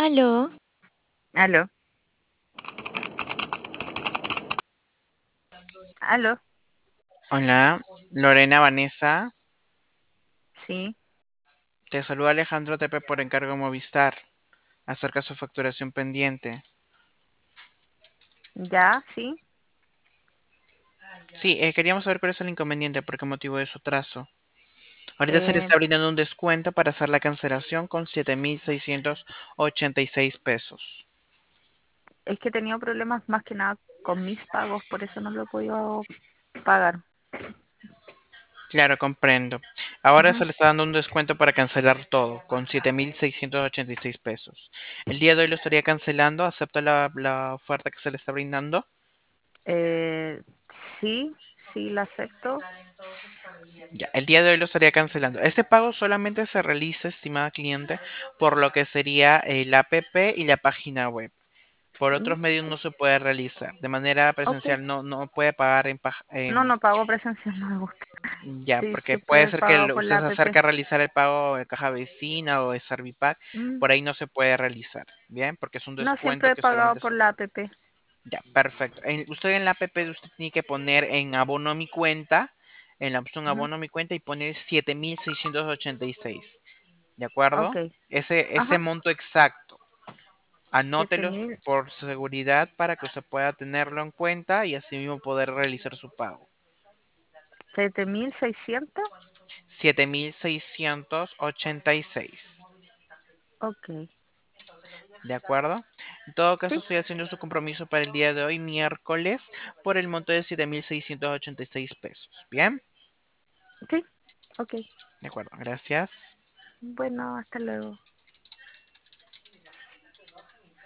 Aló, Aló, aló, Hola, Lorena Vanessa, sí, te saluda Alejandro Tepe por encargo de Movistar acerca de su facturación pendiente. ya, sí. Sí, queríamos saber cuál es el inconveniente, por qué motivo de su trazo. Ahorita se le eh, está brindando un descuento para hacer la cancelación con 7.686 pesos. es que he tenido problemas más que nada con mis pagos, por eso no lo he podido pagar. Claro, comprendo. Ahora se Ujú. le está dando un descuento para cancelar todo con 7.686 pesos. El día de hoy lo estaría cancelando, ¿acepta la oferta que se le está brindando? Eh, sí, sí, la acepto. Ya, el día de hoy lo estaría cancelando. Este pago solamente se realiza, estimada cliente, por lo que sería el APP y la página web. Por Mm, otros medios no se puede realizar. De manera ok. presencial no puede pagar No, no pago presencial, no me gusta. ya, Sí, porque siempre puede he ser que pagado por la usted se app. acerque a realizar el pago de caja vecina o de Servipack, Mm, por ahí no se puede realizar, ¿bien? Porque es un no, siempre descuento he que pagado solamente por se... la app. Ya, perfecto. Usted en la app usted tiene que poner en abono a mi cuenta, en la opción Ujú. abono a mi cuenta y poner 7.686. ¿De acuerdo? Ok, Ese ajá, monto exacto. siete Anótelos mil, por seguridad para que usted pueda tenerlo en cuenta y así mismo poder realizar su pago. 7.600. 7.686. Ok, ¿De acuerdo? En todo caso, sí, estoy haciendo su compromiso para el día de hoy, miércoles, por el monto de 7.686 pesos. ¿Bien? sí, ok. De acuerdo, gracias. Bueno, hasta luego.